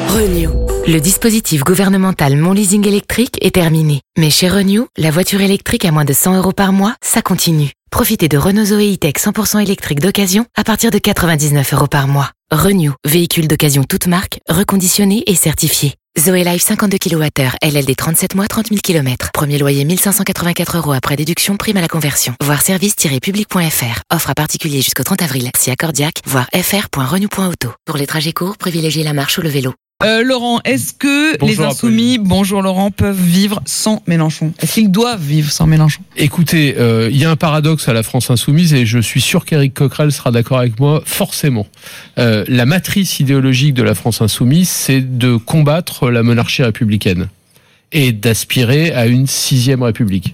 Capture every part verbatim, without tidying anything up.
Renew. Le dispositif gouvernemental Mon Leasing électrique est terminé. Mais chez Renew, la voiture électrique à moins de cent euros par mois, ça continue. Profitez de Renault Zoé E-Tech cent pour cent électrique d'occasion à partir de quatre-vingt-dix-neuf euros par mois. Renew, véhicule d'occasion toute marque, reconditionné et certifié. Zoé Life cinquante-deux kilowattheures, L L D trente-sept mois, trente mille kilomètres. Premier loyer mille cinq cent quatre-vingt-quatre euros après déduction, prime à la conversion. Voir service tiret public point f r. Offre à particulier jusqu'au trente avril. Si accordiaque, voir f r point renew point auto. Pour les trajets courts, privilégiez la marche ou le vélo. Euh, Laurent, est-ce que Bonjour, les Insoumis, Apolline. bonjour Laurent, peuvent vivre sans Mélenchon? Est-ce qu'ils doivent vivre sans Mélenchon? Écoutez, il euh, y a un paradoxe à la France Insoumise et je suis sûr qu'Éric Coquerel sera d'accord avec moi, forcément. Euh, la matrice idéologique de la France Insoumise, c'est de combattre la monarchie républicaine et d'aspirer à une sixième république.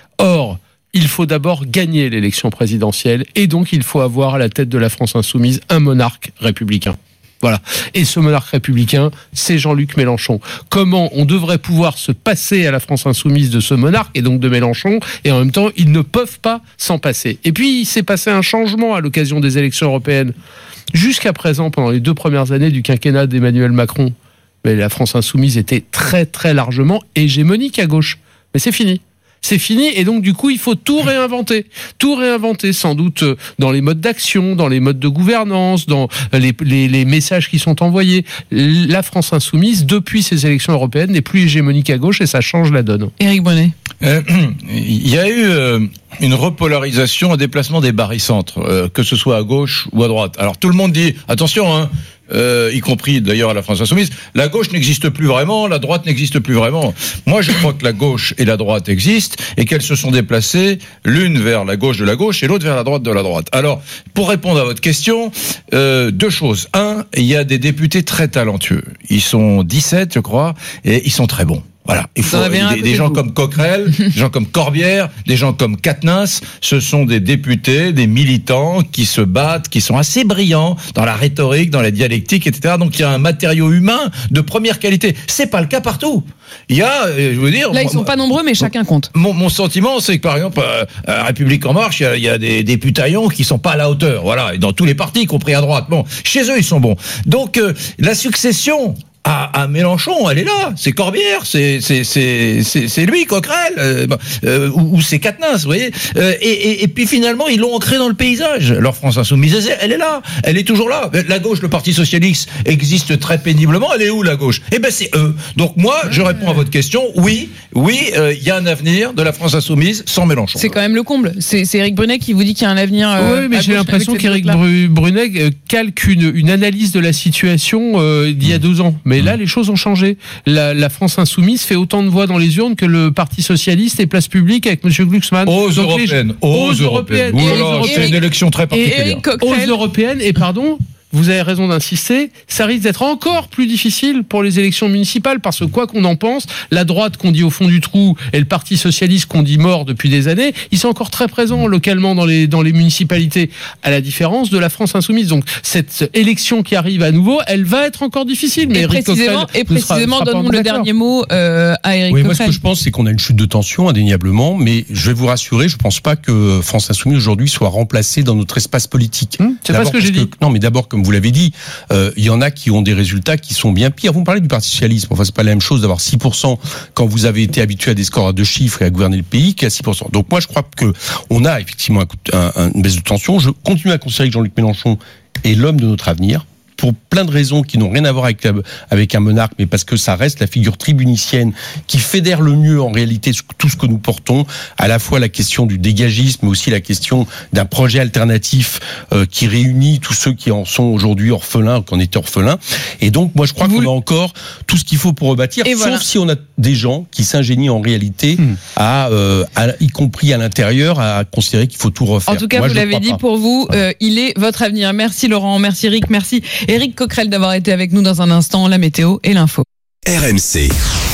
Or, il faut d'abord gagner l'élection présidentielle et donc il faut avoir à la tête de la France Insoumise un monarque républicain. Voilà. Et ce monarque républicain, c'est Jean-Luc Mélenchon. Comment on devrait pouvoir se passer à la France Insoumise de ce monarque et donc de Mélenchon, et en même temps, ils ne peuvent pas s'en passer. Et puis, il s'est passé un changement à l'occasion des élections européennes. Jusqu'à présent, pendant les deux premières années du quinquennat d'Emmanuel Macron, mais la France Insoumise était très très largement hégémonique à gauche. Mais c'est fini. C'est fini et donc du coup il faut tout réinventer, tout réinventer sans doute dans les modes d'action, dans les modes de gouvernance, dans les, les, les messages qui sont envoyés. La France Insoumise depuis ces élections européennes n'est plus hégémonique à gauche et ça change la donne. Éric Bonnet. Euh, il y a eu euh, une repolarisation, un déplacement des barycentres, euh, que ce soit à gauche ou à droite. Alors tout le monde dit attention, hein. Euh, y compris d'ailleurs à la France Insoumise, la gauche n'existe plus vraiment, la droite n'existe plus vraiment. Moi, je crois que la gauche et la droite existent et qu'elles se sont déplacées l'une vers la gauche de la gauche et l'autre vers la droite de la droite. Alors, pour répondre à votre question, euh, deux choses. Un, il y a des députés très talentueux. Ils sont dix-sept, je crois, et ils sont très bons. Voilà, il faut des, des gens comme Coquerel, des gens comme Corbière, des gens comme Quatennens, ce sont des députés, des militants qui se battent, qui sont assez brillants dans la rhétorique, dans la dialectique, et cetera. Donc il y a un matériau humain de première qualité. C'est pas le cas partout. Il y a, je veux dire, là ils sont pas nombreux, mais chacun compte. Mon, mon sentiment, c'est que par exemple, à République en Marche, il y a, il y a des députaillons qui sont pas à la hauteur. Voilà, et dans tous les partis, y compris à droite. Bon, chez eux ils sont bons. Donc euh, la succession. À, à Mélenchon, elle est là. C'est Corbière, c'est c'est c'est c'est, c'est lui, Coquerel, euh, euh, ou, ou c'est Quatennens, vous voyez. Euh, et, et, et puis finalement, ils l'ont ancré dans le paysage. Leur France Insoumise, elle est là, elle est toujours là. La gauche, le Parti socialiste existe très péniblement. Elle est où la gauche? Eh ben c'est eux. Donc moi, je réponds à votre question. Oui, oui, il euh, y a un avenir de la France Insoumise sans Mélenchon. C'est quand même le comble. C'est, c'est Éric Brunet qui vous dit qu'il y a un avenir. Euh, oui, mais j'ai l'impression qu'Éric Bru- Brunet calque une, une analyse de la situation euh, d'il y a deux ans. Mais Et là, les choses ont changé. La, la France Insoumise fait autant de voix dans les urnes que le Parti Socialiste et Place Publique avec M. Glucksmann. Aux Donc européennes. Les... Aux, aux européennes. européennes. Oula, c'est Eric... une élection très particulière. Aux européennes, et pardon, vous avez raison d'insister, ça risque d'être encore plus difficile pour les élections municipales parce que quoi qu'on en pense, la droite qu'on dit au fond du trou et le Parti Socialiste qu'on dit mort depuis des années, ils sont encore très présents localement dans les, dans les municipalités, à la différence de la France Insoumise. Donc cette élection qui arrive à nouveau, elle va être encore difficile. Mais et Éric précisément, Coquerel et précisément sera, sera donne-nous le dernier mot euh, à Éric Oui, Coquerel. moi ce que je pense, c'est qu'on a une chute de tension, indéniablement, mais je vais vous rassurer, je pense pas que France Insoumise aujourd'hui soit remplacée dans notre espace politique. Hum, c'est d'abord pas ce que j'ai dit. Que, non, mais d'abord, comme vous l'avez dit, il euh, y en a qui ont des résultats qui sont bien pires. Vous me parlez du Parti Socialiste. Enfin, c'est pas la même chose d'avoir six pour cent quand vous avez été habitué à des scores à deux chiffres et à gouverner le pays qu'à six pour cent. Donc moi, je crois que on a effectivement un, un, une baisse de tension. Je continue à considérer que Jean-Luc Mélenchon est l'homme de notre avenir, pour plein de raisons qui n'ont rien à voir avec, avec un monarque, mais parce que ça reste la figure tribunicienne qui fédère le mieux en réalité tout ce que nous portons, à la fois la question du dégagisme, mais aussi la question d'un projet alternatif euh, qui réunit tous ceux qui en sont aujourd'hui orphelins, qui en étaient orphelins. Et donc, moi, je crois Vous... qu'on a encore tout ce qu'il faut pour rebâtir, Et sauf voilà. si on a des gens qui s'ingénient en réalité, mmh. à, euh, à, y compris à l'intérieur, à considérer qu'il faut tout refaire. En tout cas, moi, vous l'avez dit, pas. pour vous, euh, il est votre avenir. Merci Laurent, merci Eric, merci Éric Coquerel d'avoir été avec nous dans un instant, la météo et l'info. R M C.